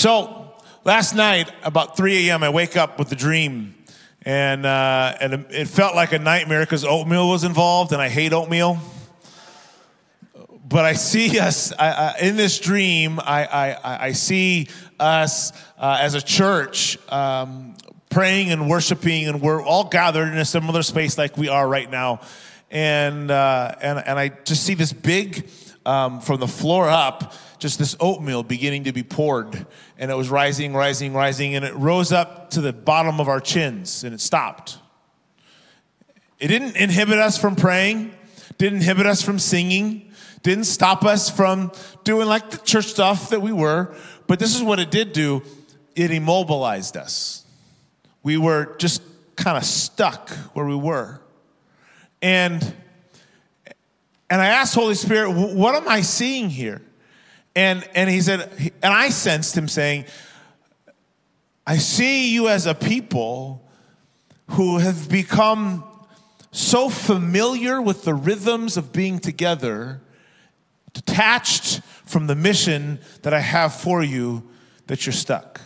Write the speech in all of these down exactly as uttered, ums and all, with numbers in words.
So last night, about three a.m., I wake up with a dream, and uh, and it felt like a nightmare because oatmeal was involved, and I hate oatmeal. But I see us I, I, in this dream. I I, I see us uh, as a church um, praying and worshiping, and we're all gathered in a similar space like we are right now, and uh, and and I just see this big um, from the floor up. Just this oatmeal beginning to be poured, and it was rising, rising, rising, and it rose up to the bottom of our chins, and it stopped. It didn't inhibit us from praying, didn't inhibit us from singing, didn't stop us from doing like the church stuff that we were, but this is what it did do. It immobilized us. We were just kind of stuck where we were. And, and I asked Holy Spirit, what am I seeing here? And and he said, and I sensed him saying, I see you as a people who have become so familiar with the rhythms of being together, detached from the mission that I have for you, that you're stuck.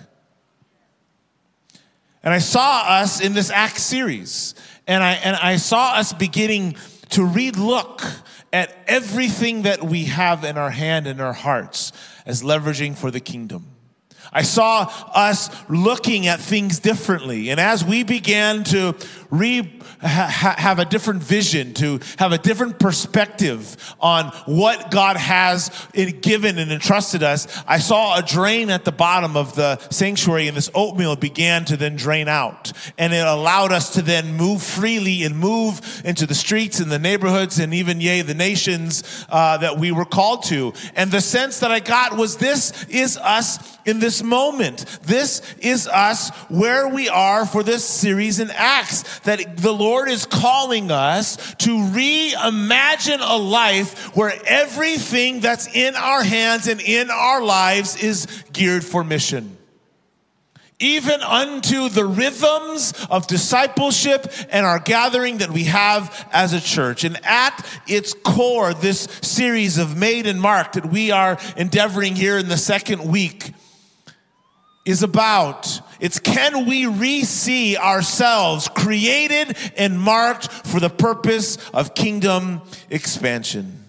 And I saw us in this Acts series, and I and I saw us beginning to re-look at everything that we have in our hand and our hearts as leveraging for the kingdom. I saw us looking at things differently. And as we began to re, ha, have a different vision, to have a different perspective on what God has given and entrusted us, I saw a drain at the bottom of the sanctuary, and this oatmeal began to then drain out. And it allowed us to then move freely and move into the streets and the neighborhoods and even, yea, the nations uh, that we were called to. And the sense that I got was, this is us in this moment. This is us where we are for this series in Acts, that the Lord is calling us to reimagine a life where everything that's in our hands and in our lives is geared for mission. Even unto the rhythms of discipleship and our gathering that we have as a church. And at its core, this series of Made and Marked that we are endeavoring here in the second week is about, it's can we re-see ourselves created and marked for the purpose of kingdom expansion.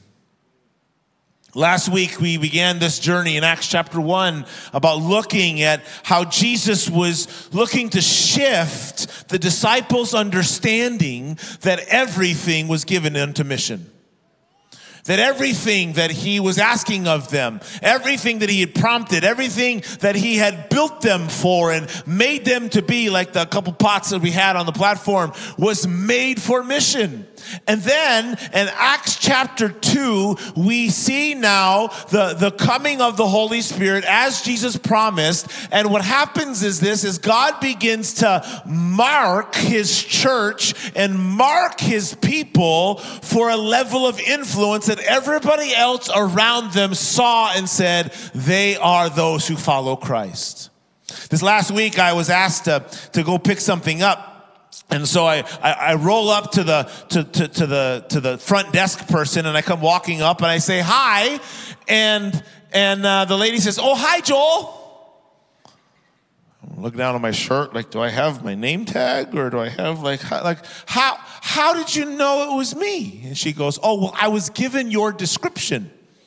Last week, we began this journey in Acts chapter one about looking at how Jesus was looking to shift the disciples' understanding that everything was given unto mission. That everything that he was asking of them, everything that he had prompted, everything that he had built them for and made them to be, like the couple pots that we had on the platform, was made for mission. And then in Acts chapter two, we see now the, the coming of the Holy Spirit as Jesus promised. And what happens is this, is God begins to mark his church and mark his people for a level of influence that everybody else around them saw and said, they are those who follow Christ. This last week, I was asked to, to go pick something up. And so I, I, I roll up to the to, to, to the to the front desk person, and I come walking up and I say hi, and and uh, the lady says, "Oh, hi, Joel." I look down on my shirt, like, do I have my name tag, or do I have like how, like how how did you know it was me? And she goes, "Oh, well, I was given your description."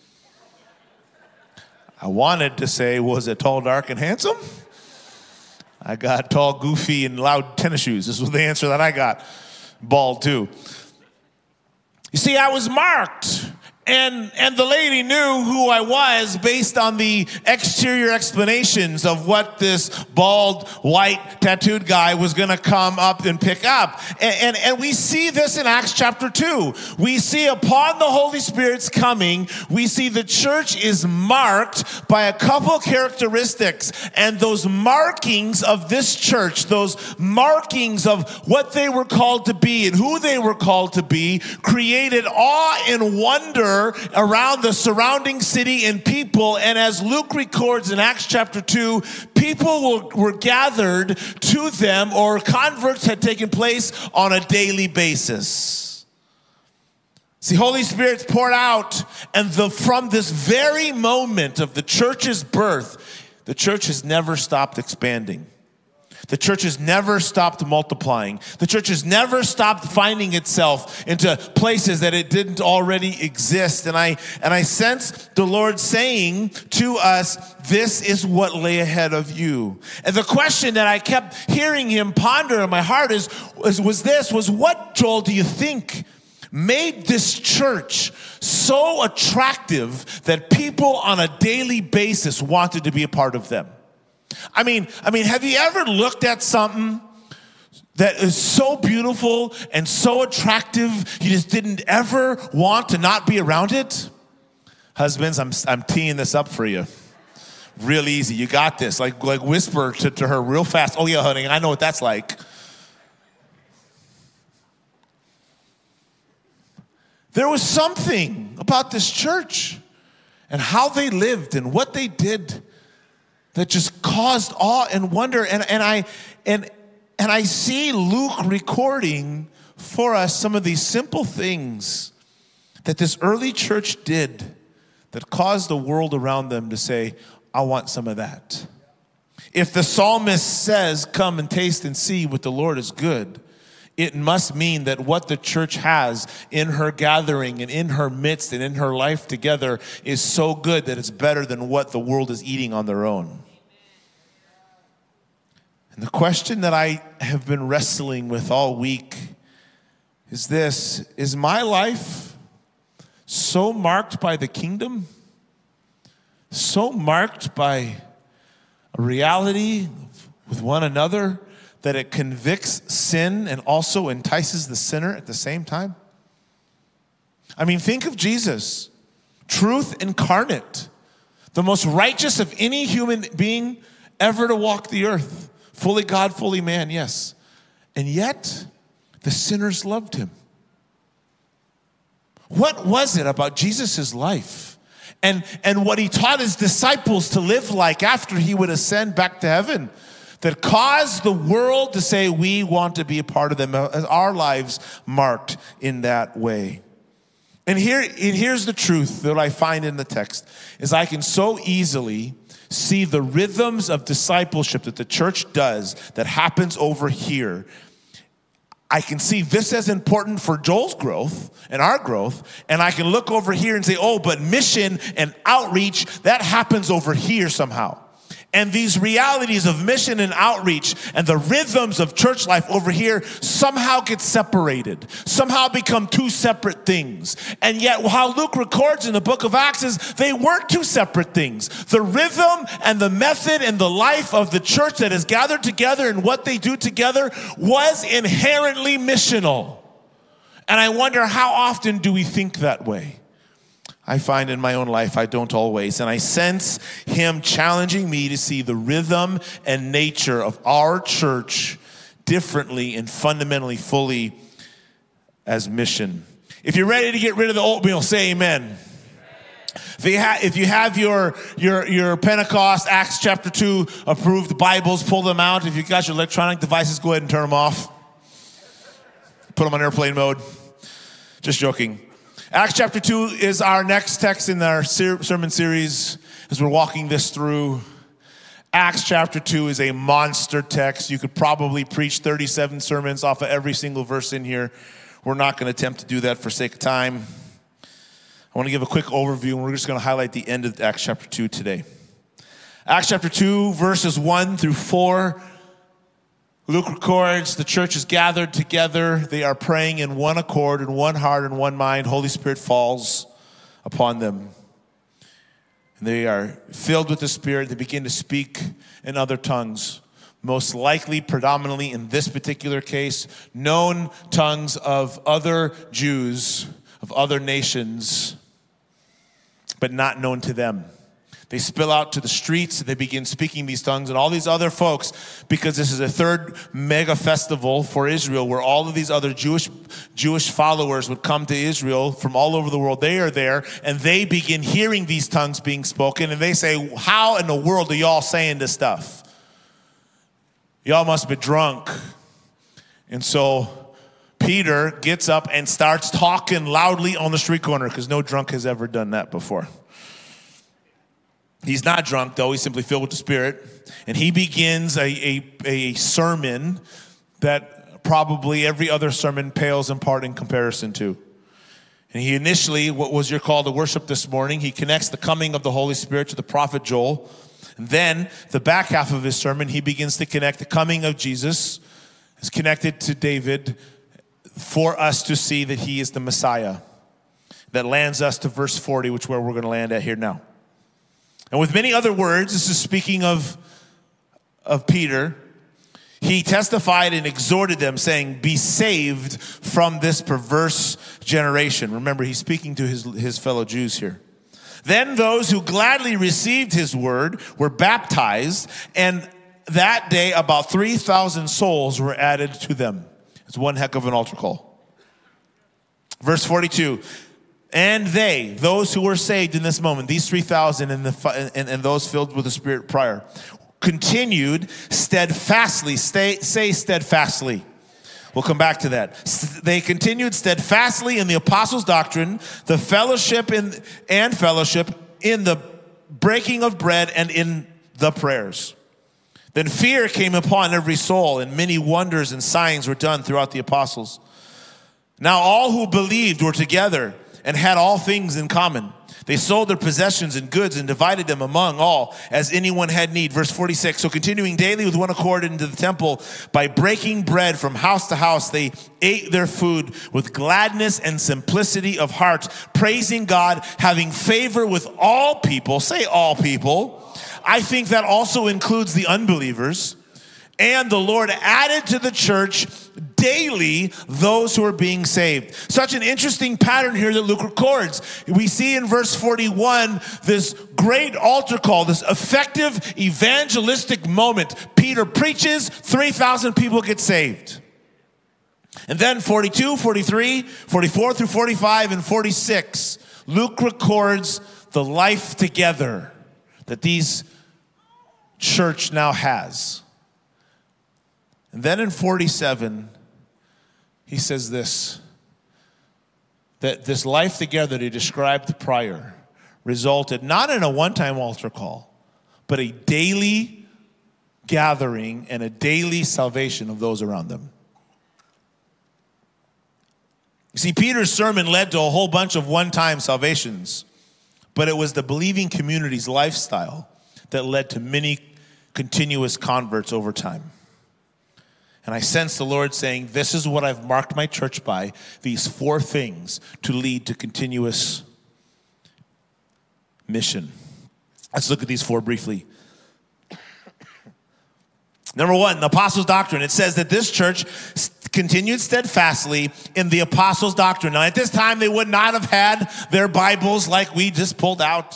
I wanted to say, was it tall, dark, and handsome? I got tall, goofy, and loud tennis shoes. This was the answer that I got. Bald, too. You see, I was marked. And and the lady knew who I was based on the exterior explanations of what this bald, white, tattooed guy was going to come up and pick up. And, and, and we see this in Acts chapter two. We see upon the Holy Spirit's coming, we see the church is marked by a couple characteristics. And those markings of this church, those markings of what they were called to be and who they were called to be, created awe and wonder around the surrounding city and people. And as Luke records in Acts chapter two, people were, were gathered to them, or converts had taken place on a daily basis. See, Holy Spirit's poured out, and the, from this very moment of the church's birth, the church has never stopped expanding. The church has never stopped multiplying. The church has never stopped finding itself into places that it didn't already exist. And I and I sense the Lord saying to us, this is what lay ahead of you. And the question that I kept hearing him ponder in my heart is, was, was this, was what, Joel, do you think made this church so attractive that people on a daily basis wanted to be a part of them? I mean, I mean, have you ever looked at something that is so beautiful and so attractive, you just didn't ever want to not be around it? Husbands, I'm I'm teeing this up for you. Real easy. You got this. Like, like whisper to, to her real fast. Oh, yeah, honey, I know what that's like. There was something about this church and how they lived and what they did that just caused awe and wonder. And, and, I, and, and I see Luke recording for us some of these simple things that this early church did that caused the world around them to say, I want some of that. If the psalmist says, come and taste and see what the Lord is good, it must mean that what the church has in her gathering and in her midst and in her life together is so good that it's better than what the world is eating on their own. And the question that I have been wrestling with all week is this: is my life so marked by the kingdom, so marked by a reality with one another, that it convicts sin and also entices the sinner at the same time? I mean, think of Jesus, truth incarnate, the most righteous of any human being ever to walk the earth. Fully God, fully man, yes. And yet, the sinners loved him. What was it about Jesus' life and, and what he taught his disciples to live like after he would ascend back to heaven that caused the world to say, we want to be a part of them, as our lives marked in that way? And here, and here's the truth that I find in the text, is I can so easily see the rhythms of discipleship that the church does that happens over here. I can see this as important for Joel's growth and our growth, and I can look over here and say, oh, but mission and outreach, that happens over here somehow. And these realities of mission and outreach and the rhythms of church life over here somehow get separated, somehow become two separate things. And yet how Luke records in the book of Acts is they weren't two separate things. The rhythm and the method and the life of the church that is gathered together and what they do together was inherently missional. And I wonder, how often do we think that way? I find in my own life I don't always. And I sense him challenging me to see the rhythm and nature of our church differently and fundamentally fully as mission. If you're ready to get rid of the oatmeal, say amen. If you, ha- if you have your, your, your Pentecost, Acts chapter two approved Bibles, pull them out. If you've got your electronic devices, go ahead and turn them off. Put them on airplane mode. Just joking. Acts chapter two is our next text in our ser- sermon series as we're walking this through. Acts chapter two is a monster text. You could probably preach thirty-seven sermons off of every single verse in here. We're not going to attempt to do that for sake of time. I want to give a quick overview, and we're just going to highlight the end of Acts chapter two today. Acts chapter two, verses one through four. Luke records the church is gathered together. They are praying in one accord, in one heart, in one mind. Holy Spirit falls upon them. And they are filled with the Spirit. They begin to speak in other tongues. Most likely, predominantly in this particular case, known tongues of other Jews, of other nations, but not known to them. They spill out to the streets, and they begin speaking these tongues, and all these other folks, because this is a third mega festival for Israel, where all of these other Jewish Jewish followers would come to Israel from all over the world. They are there, and they begin hearing these tongues being spoken, and they say, how in the world are y'all saying this stuff? Y'all must be drunk. And so Peter gets up and starts talking loudly on the street corner, because no drunk has ever done that before. He's not drunk, though. He's simply filled with the Spirit. And he begins a, a, a sermon that probably every other sermon pales in part in comparison to. And he initially, what was your call to worship this morning, he connects the coming of the Holy Spirit to the prophet Joel. And then, the back half of his sermon, he begins to connect the coming of Jesus is connected to David for us to see that he is the Messiah. That lands us to verse forty, which is where we're going to land at here now. And with many other words, this is speaking of, of Peter. He testified and exhorted them, saying, be saved from this perverse generation. Remember, he's speaking to his, his fellow Jews here. Then those who gladly received his word were baptized, and that day about three thousand souls were added to them. It's one heck of an altar call. Verse forty-two, and they, those who were saved in this moment, these three thousand and, the, and, and those filled with the Spirit prior, continued steadfastly. Stay, say steadfastly. We'll come back to that. They continued steadfastly in the apostles' doctrine, the fellowship in, and fellowship in the breaking of bread and in the prayers. Then fear came upon every soul, and many wonders and signs were done throughout the apostles. Now all who believed were together and had all things in common. They sold their possessions and goods and divided them among all as anyone had need. Verse forty-six, so continuing daily with one accord into the temple, by breaking bread from house to house, they ate their food with gladness and simplicity of heart, praising God, having favor with all people. Say all people. I think that also includes the unbelievers. And the Lord added to the church daily those who are being saved. Such an interesting pattern here that Luke records. We see in verse forty-one this great altar call, this effective evangelistic moment. Peter preaches, three thousand people get saved. And then forty-two, forty-three, forty-four through forty-five, and forty-six, Luke records the life together that these church now has. And then in forty-seven, he says this, that this life together that he described prior resulted not in a one-time altar call, but a daily gathering and a daily salvation of those around them. You see, Peter's sermon led to a whole bunch of one-time salvations, but it was the believing community's lifestyle that led to many continuous converts over time. And I sense the Lord saying, this is what I've marked my church by, these four things to lead to continuous mission. Let's look at these four briefly. Number one, the apostles' doctrine. It says that this church continued steadfastly in the apostles' doctrine. Now, at this time, they would not have had their Bibles like we just pulled out.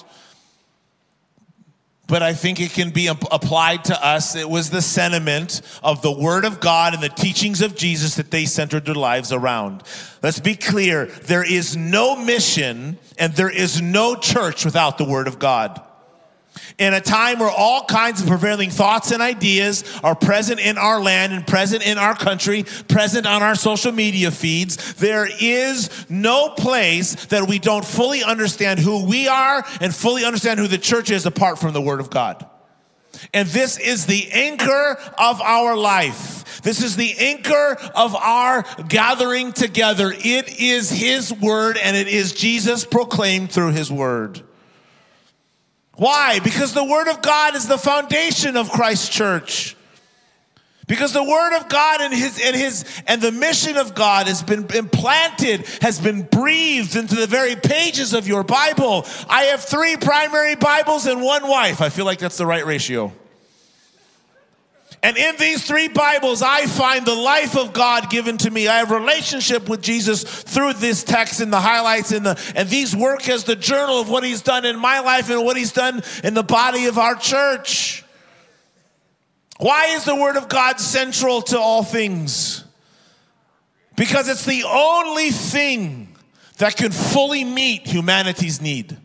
But I think it can be applied to us. It was the sentiment of the Word of God and the teachings of Jesus that they centered their lives around. Let's be clear. There is no mission and there is no church without the Word of God. In a time where all kinds of prevailing thoughts and ideas are present in our land and present in our country, present on our social media feeds, there is no place that we don't fully understand who we are and fully understand who the church is apart from the Word of God. And this is the anchor of our life. This is the anchor of our gathering together. It is His Word, and it is Jesus proclaimed through His Word. Why? Because the Word of God is the foundation of Christ's church. Because the Word of God and his and his and the mission of God has been implanted, has been breathed into the very pages of your Bible. I have three primary Bibles and one wife. I feel like that's the right ratio. And in these three Bibles, I find the life of God given to me. I have a relationship with Jesus through this text and the highlights and the and these work as the journal of what He's done in my life and what He's done in the body of our church. Why is the Word of God central to all things? Because it's the only thing that can fully meet humanity's need.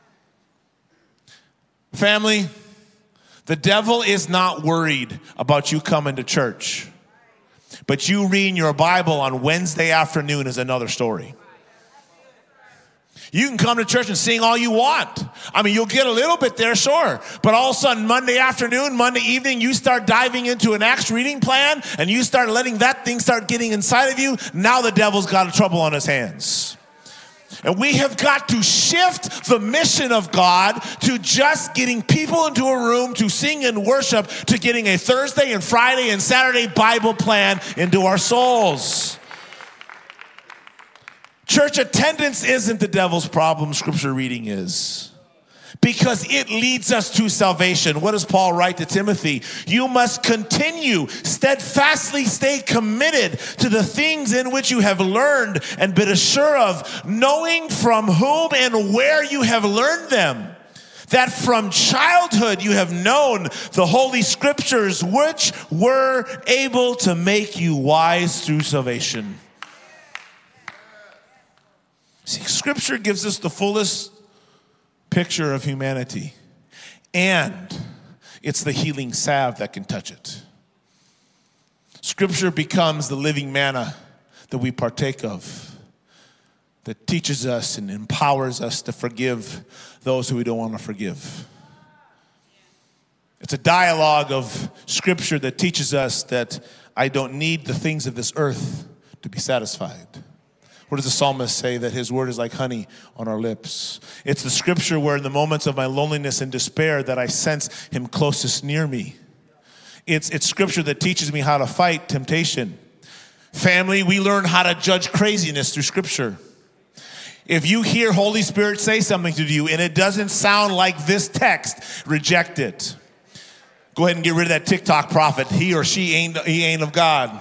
Family, the devil is not worried about you coming to church. But you reading your Bible on Wednesday afternoon is another story. You can come to church and sing all you want. I mean, you'll get a little bit there, sure. But all of a sudden, Monday afternoon, Monday evening, you start diving into an Acts reading plan, and you start letting that thing start getting inside of you. Now the devil's got trouble on his hands. And we have got to shift the mission of God to just getting people into a room to sing and worship, to getting a Thursday and Friday and Saturday Bible plan into our souls. Church attendance isn't the devil's problem, scripture reading is. Because it leads us to salvation. What does Paul write to Timothy? You must continue, steadfastly stay committed to the things in which you have learned and been assured of, knowing from whom and where you have learned them. That from childhood you have known the Holy Scriptures, which were able to make you wise through salvation. See, Scripture gives us the fullest picture of humanity, and it's the healing salve that can touch it. Scripture becomes the living manna that we partake of, that teaches us and empowers us to forgive those who we don't want to forgive. It's a dialogue of Scripture that teaches us that I don't need the things of this earth to be satisfied. What does the psalmist say? That his word is like honey on our lips. It's the scripture where in the moments of my loneliness and despair that I sense him closest near me. It's, it's scripture that teaches me how to fight temptation. Family, we learn how to judge craziness through scripture. If you hear Holy Spirit say something to you and it doesn't sound like this text, reject it. Go ahead and get rid of that TikTok prophet. He or she ain't, he ain't of God.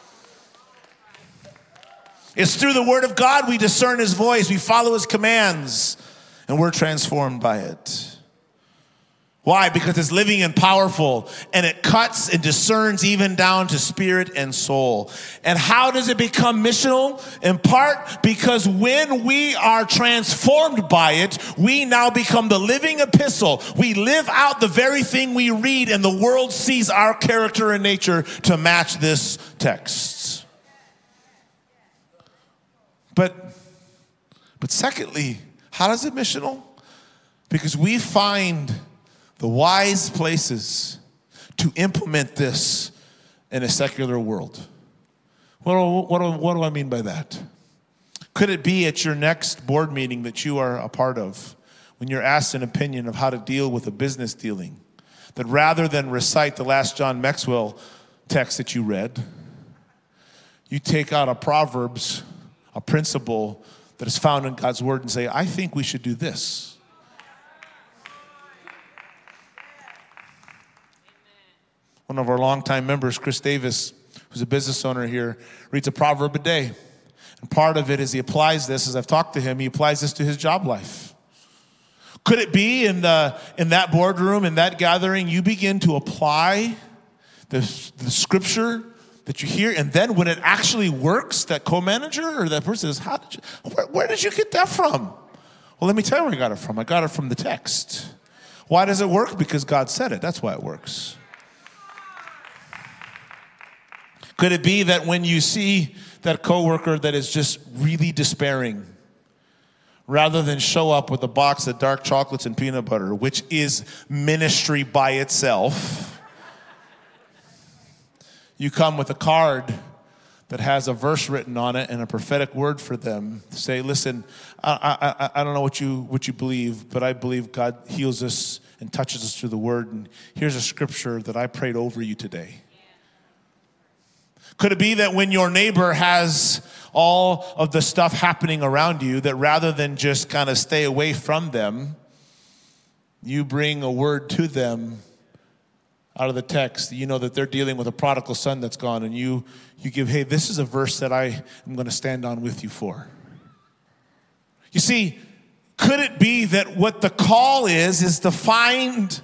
It's through the word of God we discern his voice, we follow his commands, and we're transformed by it. Why? Because it's living and powerful, and it cuts and discerns even down to spirit and soul. And how does it become missional? In part because when we are transformed by it, we now become the living epistle. We live out the very thing we read, and the world sees our character and nature to match this text. But, but secondly, how is it missional? Because we find the wise places to implement this in a secular world. What do, what do, what do I mean by that? Could it be at your next board meeting that you are a part of, when you're asked an opinion of how to deal with a business dealing, that rather than recite the last John Maxwell text that you read, you take out a Proverbs, a principle that is found in God's word, and say, I think we should do this. One of our longtime members, Chris Davis, who's a business owner here, reads a proverb a day. And part of it is he applies this, as I've talked to him, he applies this to his job life. Could it be in the in that boardroom, in that gathering, you begin to apply the, the scripture that you hear, and then when it actually works, that co-manager or that person says, How did you, where, where did you get that from? Well, let me tell you where I got it from. I got it from the text. Why does it work? Because God said it. That's why it works. Could it be that when you see that coworker that is just really despairing, rather than show up with a box of dark chocolates and peanut butter, which is ministry by itself, you come with a card that has a verse written on it and a prophetic word for them to say, listen, I, I, I don't know what you, what you believe, but I believe God heals us and touches us through the word. And here's a scripture that I prayed over you today. Could it be that when your neighbor has all of the stuff happening around you, that rather than just kind of stay away from them, you bring a word to them out of the text? You know that they're dealing with a prodigal son that's gone, and you you give, hey, this is a verse that I am going to stand on with you for. You see, could it be that what the call is, is to find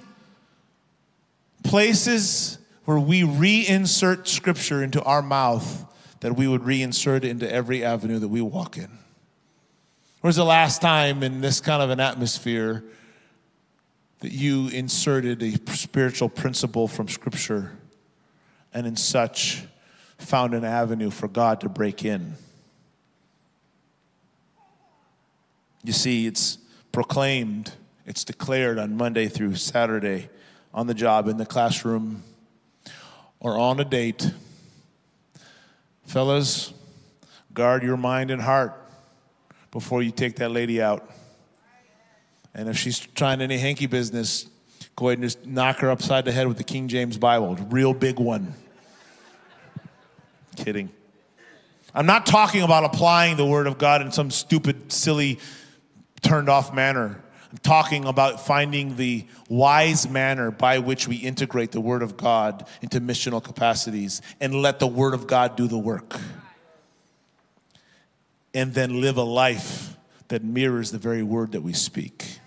places where we reinsert scripture into our mouth, that we would reinsert it into every avenue that we walk in? When's the last time in this kind of an atmosphere that you inserted a spiritual principle from scripture and in such found an avenue for God to break in? You see, it's proclaimed, it's declared on Monday through Saturday, on the job, in the classroom, or on a date. Fellas, guard your mind and heart before you take that lady out. And if she's trying any hanky business, go ahead and just knock her upside the head with the King James Bible, real big one. Kidding. I'm not talking about applying the Word of God in some stupid, silly, turned-off manner. I'm talking about finding the wise manner by which we integrate the Word of God into missional capacities and let the Word of God do the work. And then live a life that mirrors the very word that we speak.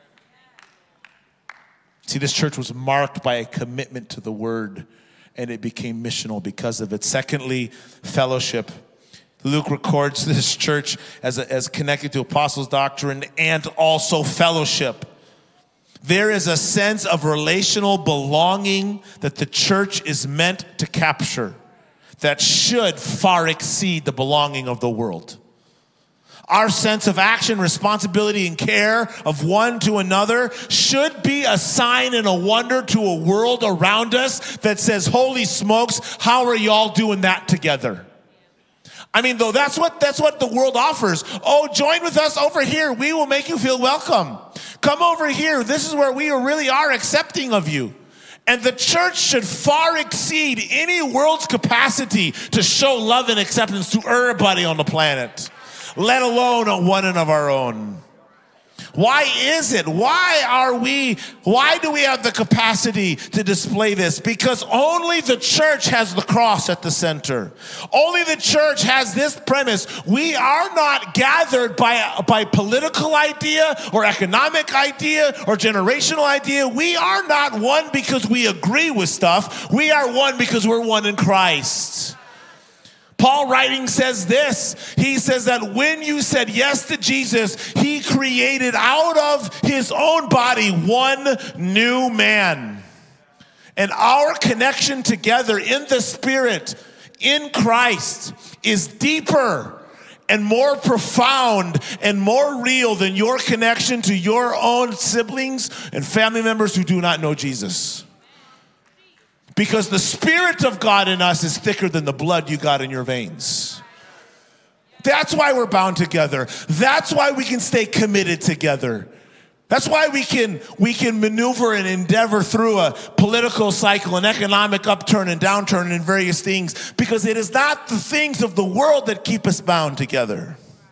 See, this church was marked by a commitment to the Word, and it became missional because of it. Secondly, fellowship. Luke records this church as, a, as connected to apostles' doctrine and also fellowship. There is a sense of relational belonging that the church is meant to capture that should far exceed the belonging of the world. Our sense of action, responsibility, and care of one to another should be a sign and a wonder to a world around us that says, holy smokes, how are y'all doing that together? I mean, though, that's what that's what the world offers. Oh, join with us over here. We will make you feel welcome. Come over here. This is where we really are accepting of you. And the church should far exceed any world's capacity to show love and acceptance to everybody on the planet, let alone one of our own. Why is it? Why are we, why do we have the capacity to display this? Because only the church has the cross at the center. Only the church has this premise. We are not gathered by, by political idea or economic idea or generational idea. We are not one because we agree with stuff. We are one because we're one in Christ. Paul writing says this. He says that when you said yes to Jesus, he created out of his own body one new man. And our connection together in the Spirit, in Christ, is deeper and more profound and more real than your connection to your own siblings and family members who do not know Jesus. Because the Spirit of God in us is thicker than the blood you got in your veins. That's why we're bound together. That's why we can stay committed together. That's why we can, we can maneuver and endeavor through a political cycle, an economic upturn and downturn and various things. Because it is not the things of the world that keep us bound together.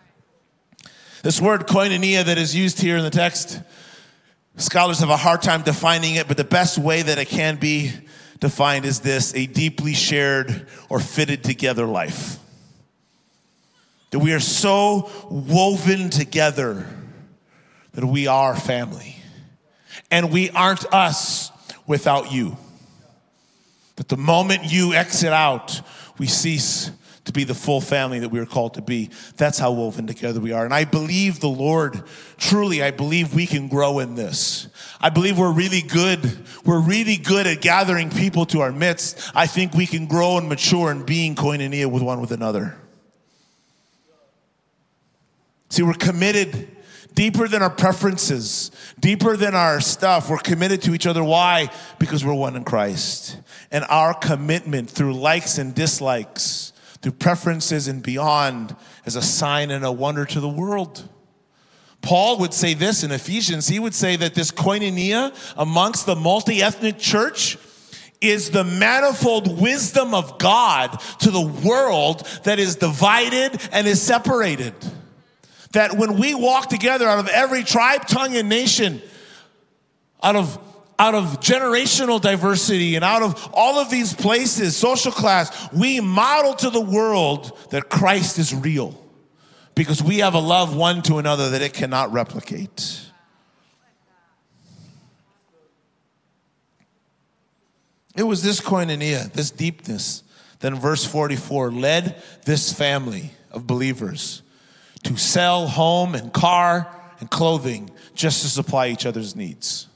This word koinonia that is used here in the text, scholars have a hard time defining it, but the best way that it can be defined is this: a deeply shared or fitted together life. That we are so woven together that we are family. And we aren't us without you. But the moment you exit out, we cease to be the full family that we are called to be. That's how woven together we are. And I believe the Lord, truly, I believe we can grow in this. I believe we're really good. We're really good at gathering people to our midst. I think we can grow and mature in being koinonia with one with another. See, we're committed deeper than our preferences, deeper than our stuff. We're committed to each other. Why? Because we're one in Christ. And our commitment through likes and dislikes, through preferences and beyond, is a sign and a wonder to the world. Paul would say this in Ephesians. He would say that this koinonia amongst the multi-ethnic church is the manifold wisdom of God to the world that is divided and is separated. That when we walk together out of every tribe, tongue, and nation, out of out of generational diversity and out of all of these places, social class, we model to the world that Christ is real because we have a love one to another that it cannot replicate. It was this koinonia, this deepness, that in verse forty-four led this family of believers to sell home and car and clothing just to supply each other's needs.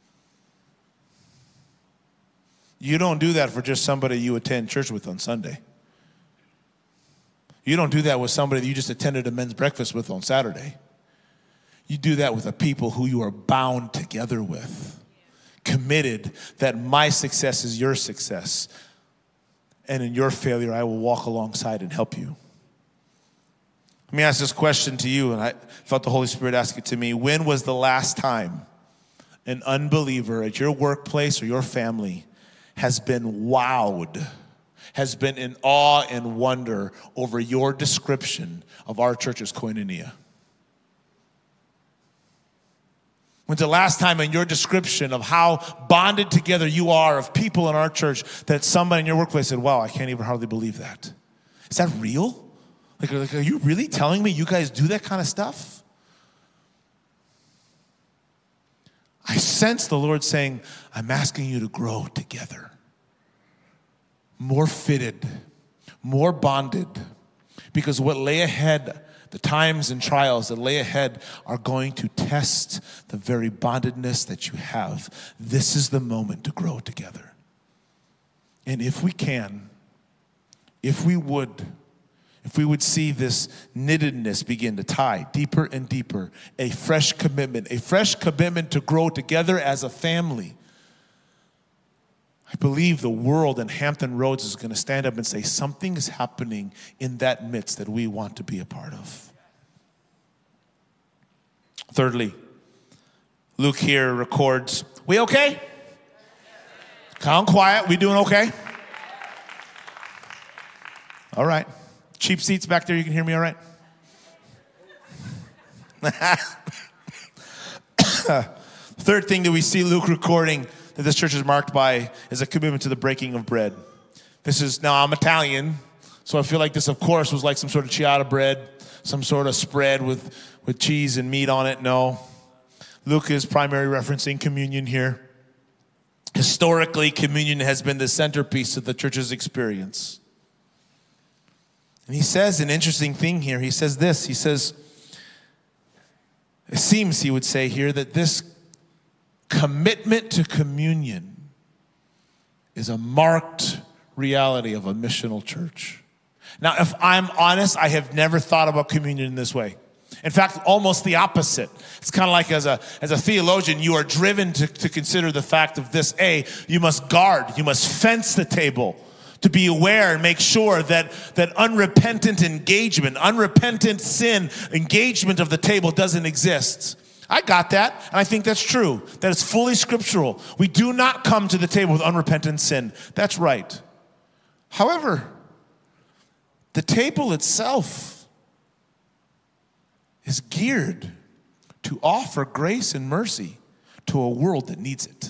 You don't do that for just somebody you attend church with on Sunday. You don't do that with somebody that you just attended a men's breakfast with on Saturday. You do that with the people who you are bound together with, committed that my success is your success, and in your failure, I will walk alongside and help you. Let me ask this question to you, and I felt the Holy Spirit ask it to me. When was the last time an unbeliever at your workplace or your family has been wowed, has been in awe and wonder over your description of our church's koinonia? When's the last time in your description of how bonded together you are of people in our church that somebody in your workplace said, wow, I can't even hardly believe that? Is that real? Like, like, are you really telling me you guys do that kind of stuff? I sense the Lord saying, I'm asking you to grow together. More fitted, more bonded. Because what lay ahead, the times and trials that lay ahead are going to test the very bondedness that you have. This is the moment to grow together. And if we can, if we would, if we would see this knittedness begin to tie deeper and deeper, a fresh commitment, a fresh commitment to grow together as a family, I believe the world and Hampton Roads is going to stand up and say something is happening in that midst that we want to be a part of. Thirdly, Luke here records, we okay? Calm, quiet, we doing okay? All right. Cheap seats back there, you can hear me all right? Third thing that we see Luke recording that this church is marked by is a commitment to the breaking of bread. This is, now I'm Italian, so I feel like this, of course, was like some sort of ciabatta bread, some sort of spread with, with cheese and meat on it. No. Luke is primarily referencing communion here. Historically, communion has been the centerpiece of the church's experience. And he says an interesting thing here. He says this. He says, it seems he would say here that this commitment to communion is a marked reality of a missional church. Now, if I'm honest, I have never thought about communion in this way. In fact, almost the opposite. It's kind of like as a, as a theologian, you are driven to, to consider the fact of this. A, you must guard, you must fence the table, to be aware and make sure that, that unrepentant engagement, unrepentant sin engagement of the table doesn't exist. I got that, and I think that's true. That is fully scriptural. We do not come to the table with unrepentant sin. That's right. However, the table itself is geared to offer grace and mercy to a world that needs it.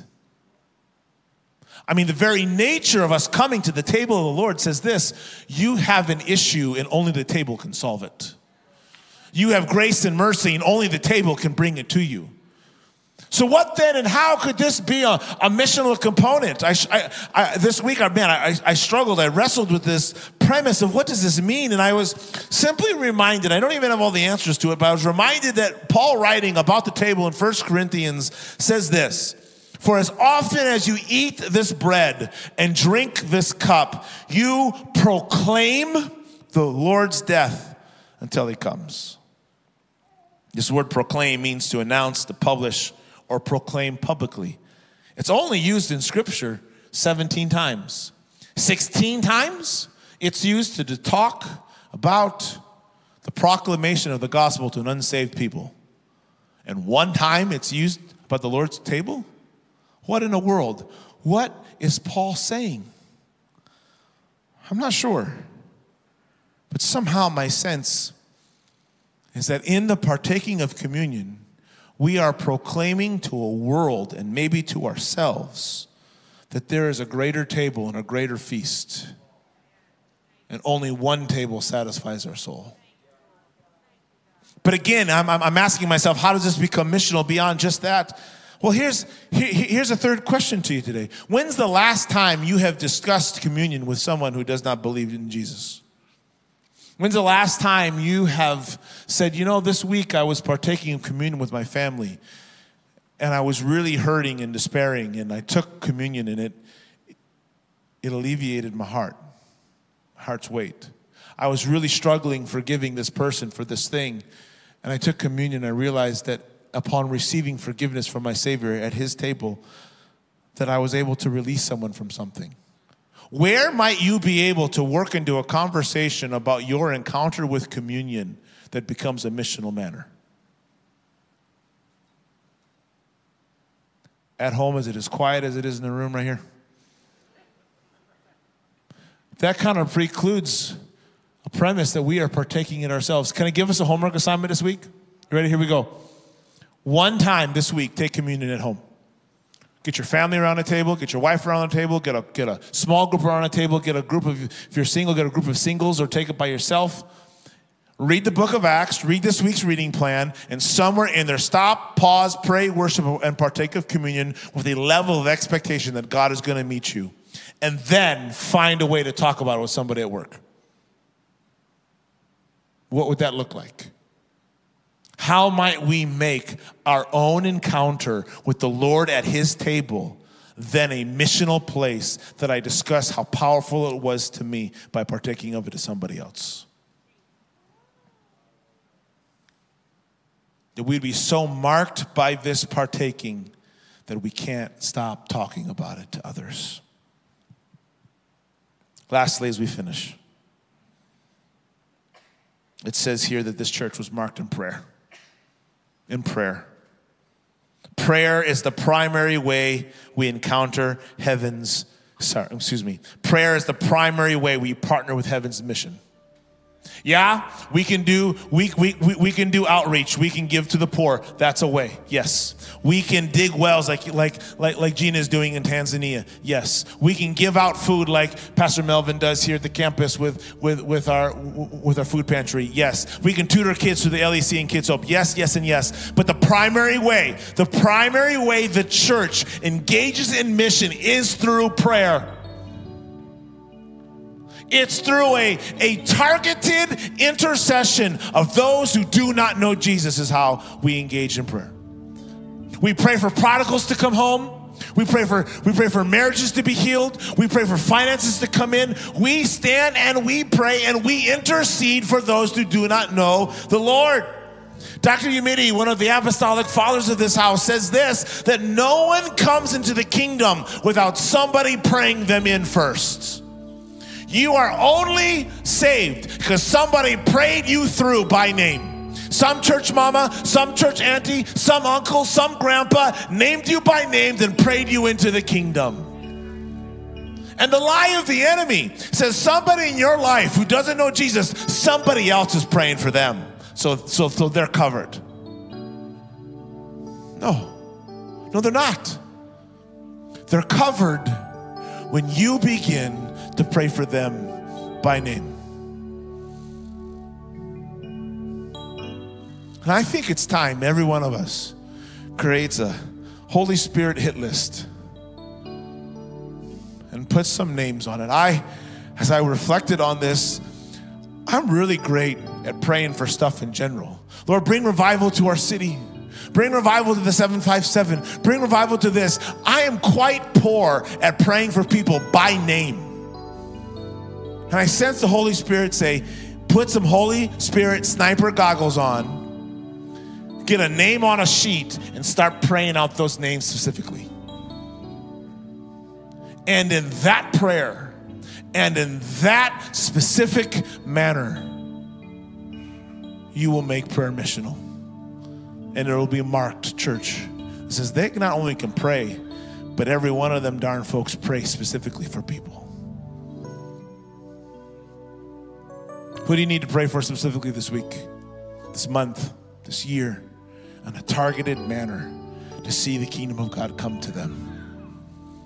I mean, the very nature of us coming to the table of the Lord says this: you have an issue and only the table can solve it. You have grace and mercy and only the table can bring it to you. So what then, and how could this be a, a missional component? I, I, I, this week, I, man, I, I struggled. I wrestled with this premise of what does this mean? And I was simply reminded, I don't even have all the answers to it, but I was reminded that Paul, writing about the table in First Corinthians, says this: for as often as you eat this bread and drink this cup, you proclaim the Lord's death until he comes. This word proclaim means to announce, to publish, or proclaim publicly. It's only used in Scripture seventeen times. sixteen times it's used to talk about the proclamation of the gospel to an unsaved people. And one time it's used about the Lord's table? What in the world? What is Paul saying? I'm not sure. But somehow my sense is that in the partaking of communion, we are proclaiming to a world and maybe to ourselves that there is a greater table and a greater feast. And only one table satisfies our soul. But again, I'm, I'm asking myself, how does this become missional beyond just that? Well, here's, here, here's a third question to you today. When's the last time you have discussed communion with someone who does not believe in Jesus? When's the last time you have said, you know, this week I was partaking of communion with my family, and I was really hurting and despairing, and I took communion, and it, it alleviated my heart, my heart's weight. I was really struggling forgiving this person for this thing, and I took communion, I realized that upon receiving forgiveness from my Savior at his table, that I was able to release someone from something. Where might you be able to work into a conversation about your encounter with communion that becomes a missional manner? At home, is it as quiet as it is in the room right here? That kind of precludes a premise that we are partaking in ourselves. Can I give us a homework assignment this week? You ready? Here we go. One time this week, take communion at home. Get your family around the table, get your wife around the table, get a, get a small group around the table, get a group of, if you're single, get a group of singles or take it by yourself. Read the book of Acts, read this week's reading plan, and somewhere in there, stop, pause, pray, worship, and partake of communion with a level of expectation that God is going to meet you. And then find a way to talk about it with somebody at work. What would that look like? How might we make our own encounter with the Lord at his table then a missional place that I discuss how powerful it was to me by partaking of it to somebody else? That we'd be so marked by this partaking that we can't stop talking about it to others. Lastly, as we finish, it says here that this church was marked in prayer. In prayer. Prayer is the primary way we encounter heaven's, sorry, excuse me. Prayer is the primary way we partner with heaven's mission. Yeah, we can do we, we, we, we can do outreach. We can give to the poor. That's a way. Yes. We can dig wells like like like like Gina is doing in Tanzania. Yes. We can give out food like Pastor Melvin does here at the campus with with with our with our food pantry. Yes. We can tutor kids through the L E C and Kids Hope. Yes, yes, and yes. But the primary way, the primary way the church engages in mission is through prayer. It's through a, a targeted intercession of those who do not know Jesus is how we engage in prayer. We pray for prodigals to come home. We pray for we pray for marriages to be healed. We pray for finances to come in. We stand and we pray and we intercede for those who do not know the Lord. Doctor Umidi, one of the apostolic fathers of this house, says this, that no one comes into the kingdom without somebody praying them in first. You are only saved because somebody prayed you through by name. Some church mama, some church auntie, some uncle, some grandpa named you by name, then prayed you into the kingdom. And the lie of the enemy says somebody in your life who doesn't know Jesus, somebody else is praying for them. So, so, so they're covered. No, no, they're not. They're covered when you begin to pray for them by name. And I think it's time every one of us creates a Holy Spirit hit list and puts some names on it. I, as I reflected on this, I'm really great at praying for stuff in general. Lord, bring revival to our city. Bring revival to the seven five seven. Bring revival to this. I am quite poor at praying for people by name. And I sense the Holy Spirit say, put some Holy Spirit sniper goggles on, get a name on a sheet, and start praying out those names specifically. And in that prayer, and in that specific manner, you will make prayer missional. And it will be marked, church. It says they not only can pray, but every one of them darn folks pray specifically for people. Who do you need to pray for specifically this week, this month, this year, in a targeted manner to see the kingdom of God come to them?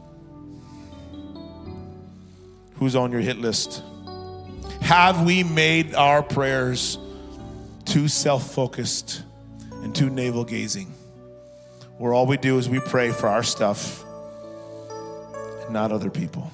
Who's on your hit list? Have we made our prayers too self-focused and too navel-gazing, where all we do is we pray for our stuff and not other people?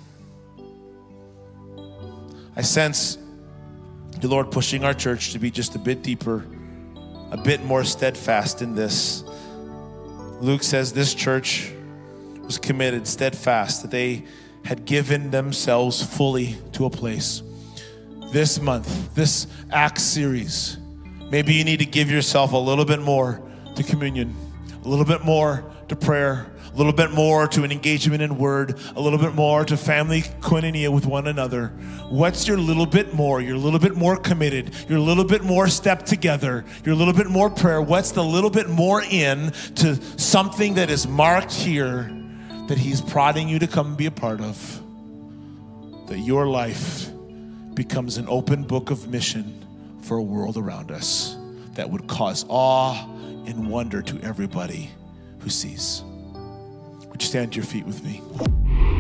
I sense the Lord pushing our church to be just a bit deeper, a bit more steadfast in this. Luke says this church was committed, steadfast, that they had given themselves fully to a place. This month, this Acts series, Maybe you need to give yourself a little bit more to communion, a little bit more to prayer, a little bit more to an engagement in word, a little bit more to family koinonia with one another. What's your little bit more? You're a little bit more committed. You're a little bit more stepped together. You're a little bit more prayer. What's the little bit more in to something that is marked here that he's prodding you to come and be a part of? That your life becomes an open book of mission for a world around us that would cause awe and wonder to everybody who sees. Would you stand to your feet with me?